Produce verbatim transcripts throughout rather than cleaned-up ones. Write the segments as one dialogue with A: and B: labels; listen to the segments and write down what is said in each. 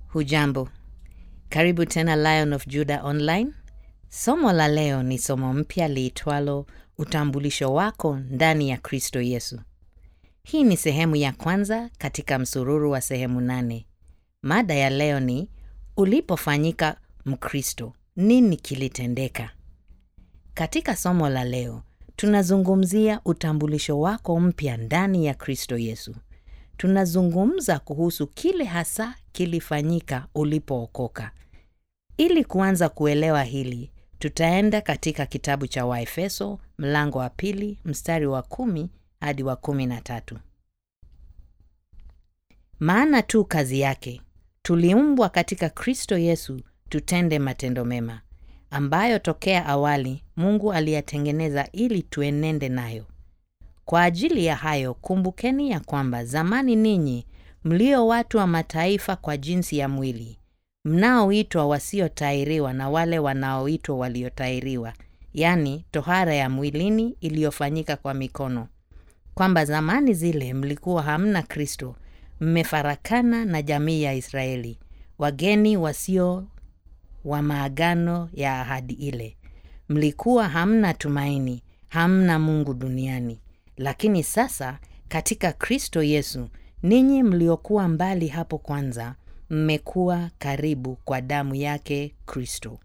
A: Hujambo. Karibu tena Lion of Judah Online. Somo la leo ni somo mpya liitwalo utambulisho wako ndani ya Kristo Yesu. Hii ni sehemu ya kwanza katika msururu wa sehemu nane. Mada ya leo ni ulipofanyika Mkristo, nini kilitendeka? Katika somo la leo, tunazungumzia utambulisho wako mpya ndani ya Kristo Yesu. Tunazungumza kuhusu kile hasa kilifanyika ulipookoka. Ili kuanza kuelewa hili, tutaenda katika kitabu cha Waefeso, mlango wa pili, mstari wa kumi hadi wa kumi na tatu. Maana tu kazi yake, tuliumbwa katika Kristo Yesu tutende matendo mema, ambayo tokea awali Mungu aliyatengeneza ili tuenende nayo. Kwa ajili ya hayo, kumbukeni ya kwamba zamani ninyi mlio watu wa mataifa kwa jinsi ya mwili, mnaoitwa wasiotairiwa na wale wanaoitwa waliotairiwa, yani tohara ya mwilini iliyofanyika kwa mikono, kwamba zamani zile mlikuwa hamna Kristo, mmefarakana na jamii ya Israeli, wageni wasio wa maagano ya ahadi ile. Mlikuwa hamna tumaini, hamna Mungu duniani. Lakini sasa katika Kristo Yesu, ninyi mliokuwa mbali hapo kwanza, mmekuwa karibu kwa damu yake Kristo.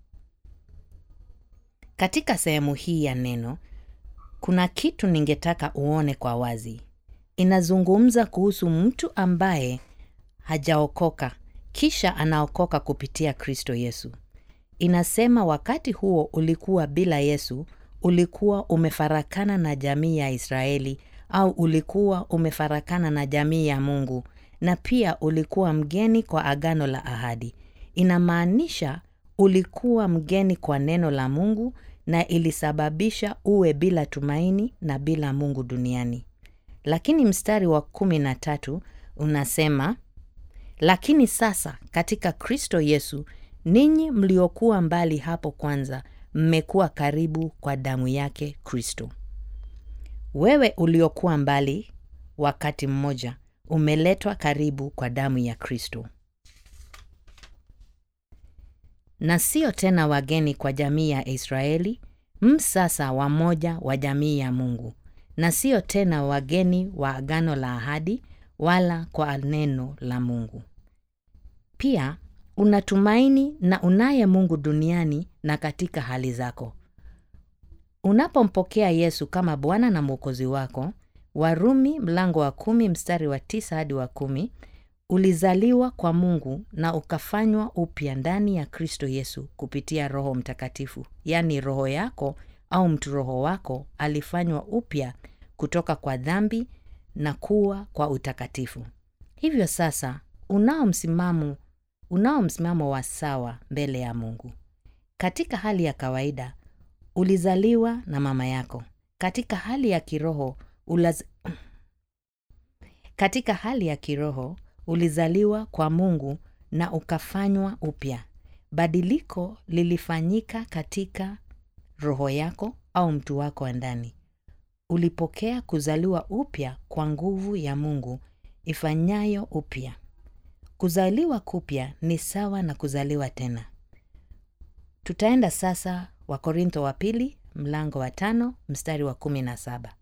A: Katika sehemu hii ya neno, kuna kitu ningetaka uone kwa wazi. Inazungumza kuhusu mtu ambaye hajaokoka, kisha anaokoka kupitia Kristo Yesu. Inasema wakati huo ulikuwa bila Yesu, ulikuwa umefarakana na jamii ya Israeli, au ulikuwa umefarakana na jamii ya Mungu, na pia ulikuwa mgeni kwa agano la ahadi. Inamaanisha ulikuwa mgeni kwa neno la Mungu, na ilisababisha uwe bila tumaini na bila Mungu duniani. Lakini mstari wa kumi na tatu unasema, lakini sasa katika Kristo Yesu, ninyi mliokuwa mbali hapo kwanza, mmekuwa karibu kwa damu yake Kristo. Wewe uliokuwa mbali wakati mmoja, umeletwa karibu kwa damu ya Kristo. Na sio tena wageni kwa jamii ya Israeli, msasa wamoja wa jamii ya Mungu. Na sio tena wageni wa agano la ahadi, wala kwa neno la Mungu. Pia unatumaini na unaye Mungu duniani na katika hali zako. Unapompokea Yesu kama Bwana na Mwokozi wako, Warumi mlango wa kumi mstari wa tisa hadi wa kumi, ulizaliwa kwa Mungu na ukafanywa upya ndani ya Kristo Yesu kupitia Roho Mtakatifu. Yani roho yako au mtu roho wako alifanywa upya kutoka kwa dhambi na kuwa kwa utakatifu. Hivyo sasa unao msimamo unao msimamo wa sawa mbele ya Mungu. Katika hali ya kawaida ulizaliwa na mama yako. Katika hali ya kiroho ulaz... Katika hali ya kiroho ulizaliwa kwa Mungu na ukafanywa upya. Badiliko lilifanyika katika roho yako au mtu wako wa ndani. Ulipokea kuzaliwa upya kwa nguvu ya Mungu ifanyayo upya. Kuzaliwa kupya ni sawa na kuzaliwa tena. Tutaenda sasa Wakorintho wa pili, mlango wa tano, mstari wa kumi na saba.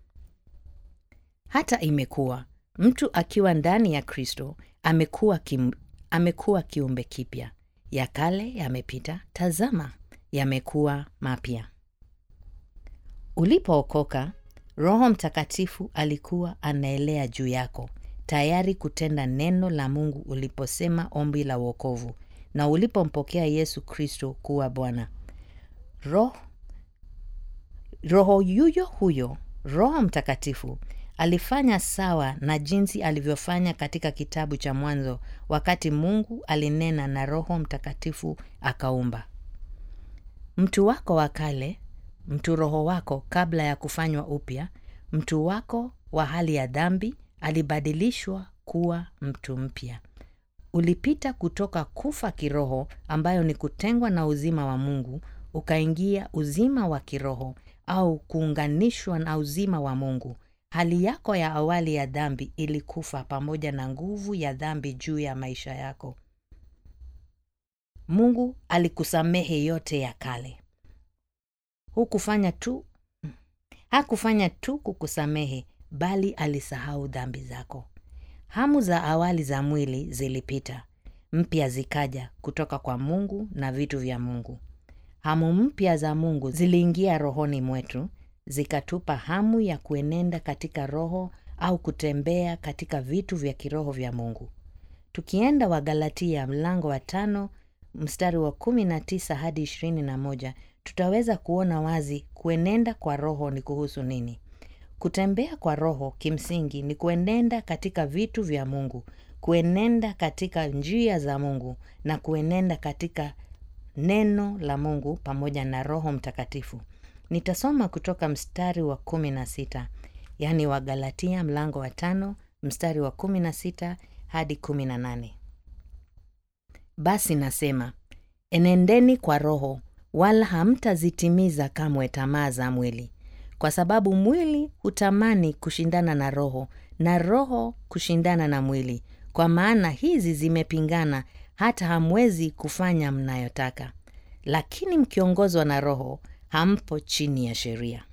A: Hata imekuwa, mtu akiwa ndani ya Kristo, amekuwa kim, amekuwa kiumbe kipya. Ya kale yamepita, tazama, yamekuwa mapya. Ulipookoka, Roho Mtakatifu alikuwa anaelea juu yako, tayari kutenda neno la Mungu uliposema ombi la wokovu, na ulipompokea Yesu Kristo kuwa Bwana. Roho Roho yuyo huyo, Roho Mtakatifu, alifanya sawa na jinsi alivyofanya katika kitabu cha Mwanzo wakati Mungu alinena na Roho Mtakatifu akaumba. Mtu wako wa kale, mtu roho wako kabla ya kufanywa upya, mtu wako wa hali ya dhambi alibadilishwa kuwa mtu mpya. Ulipita kutoka kufa kiroho ambayo ni kutengwa na uzima wa Mungu, ukaingia uzima wa kiroho au kuunganishwa na uzima wa Mungu. Hali yako ya awali ya dhambi ilikufa pamoja na nguvu ya dhambi juu ya maisha yako. Mungu alikusamehe yote ya kale. Hukufanya tu Hakufanya tu kukusamehe, bali alisahau dhambi zako. Hamu za awali za mwili zilipita, mpya zikaja kutoka kwa Mungu na vitu vya Mungu. Hamu mpya za Mungu ziliingia rohoni mwetu, zikatupa hamu ya kuenenda katika roho au kutembea katika vitu vya kiroho vya Mungu. Tukienda Wagalatia mlango wa tano, mstari wa kumi na tisa hadi ishirini na moja, tutaweza kuona wazi kuenenda kwa roho ni kuhusu nini. Kutembea kwa roho kimsingi ni kuenenda katika vitu vya Mungu, kuenenda katika njia za Mungu na kuenenda katika neno la Mungu pamoja na Roho Mtakatifu. Nitasoma kutoka mstari wa kumi na sita, yani Wagalatia mlango wa tano, mstari wa kumi na sita hadi kumi na nane. Basi nasema, enendeni kwa roho, wala hamtazitimiza kamwe tamaa za mwili. Kwa sababu mwili hutamani kushindana na roho, na roho kushindana na mwili. Kwa maana hizi zimepingana, hata hamwezi kufanya mnayotaka. Lakini mkiongozwa na roho, hampo chini ya sheria.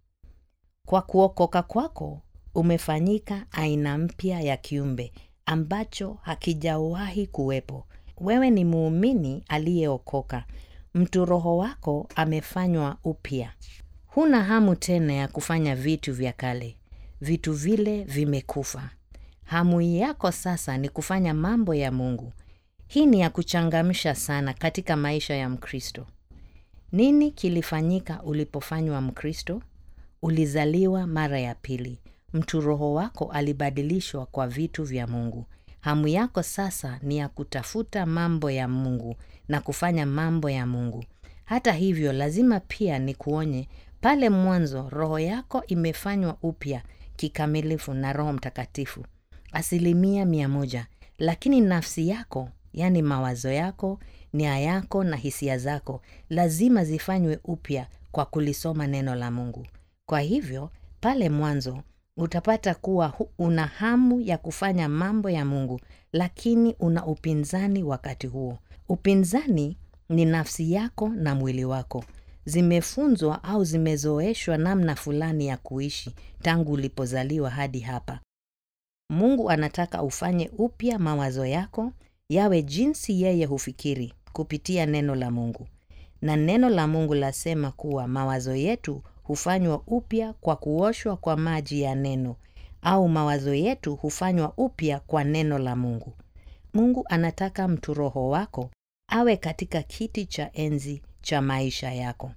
A: Kwa kuokoka kwako, umefanyika aina mpya ya kiumbe, ambacho hakijawahi kuwepo. Wewe ni muumini aliyeokoka. Mtu roho wako amefanywa upya. Huna hamu tena ya kufanya vitu vya kale. Vitu vile vimekufa. Hamu yako sasa ni kufanya mambo ya Mungu. Hii ni ya kuchangamsha sana katika maisha ya Mkristo. Nini kilifanyika ulipofanywa Mkristo? Ulizaliwa mara ya pili. Mtu roho wako alibadilishwa kwa vitu vya Mungu. Hamu yako sasa ni ya kutafuta mambo ya Mungu na kufanya mambo ya Mungu. Hata hivyo lazima pia ni kuonye, pale mwanzo roho yako imefanywa upya kikamilifu na Roho Mtakatifu. Asilimia mia moja. Lakini nafsi yako, yani mawazo yako, nia yako na hisia zako, lazima zifanywe upya kwa kulisoma neno la Mungu. Kwa hivyo, pale mwanzo, utapata kuwa una hamu ya kufanya mambo ya Mungu, lakini una upinzani wakati huo. Upinzani ni nafsi yako na mwili wako. Zimefunzwa au zimezoeshwa namna fulani ya kuishi tangu ulipozaliwa hadi hapa. Mungu anataka ufanye upya mawazo yako, yawe jinsi yeye hufikiri kupitia neno la Mungu. Na neno la Mungu lasema kuwa mawazo yetu hufanywa upya kwa kuoshwa kwa maji ya neno, au mawazo yetu hufanywa upya kwa neno la Mungu. Mungu anataka mtu roho wako awe katika kiti cha enzi cha maisha yako.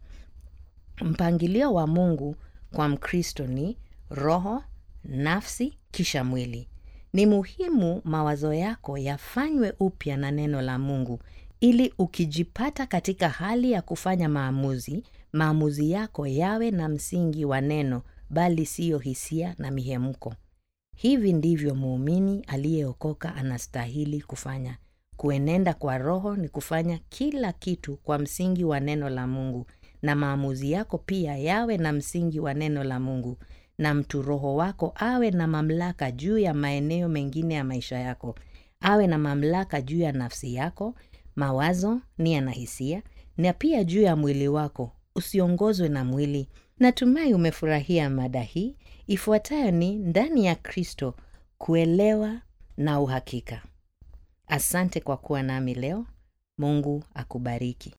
A: Mpangilio wa Mungu kwa Mkristo ni roho, nafsi, kisha mwili. Ni muhimu mawazo yako yafanywe upya na neno la Mungu, ili ukijipata katika hali ya kufanya maamuzi, maamuzi yako yawe na msingi wa neno, bali siyo hisia na mihemko. Hivi ndivyo muumini aliyeokoka anastahili kufanya. Kuenenda kwa roho ni kufanya kila kitu kwa msingi wa neno la Mungu, na maamuzi yako pia yawe na msingi wa neno la Mungu, na mtu roho wako awe na mamlaka juu ya maeneo mengine ya maisha yako. Awe na mamlaka juu ya nafsi yako, mawazo, nia na hisia, na pia juu ya mwili wako. Usiongozwe na mwili. Natumai umefurahia mada hii. Ifuatayo ni ndani ya Kristo, kuelewa na uhakika. Asante kwa kuwa nami leo. Mungu akubariki.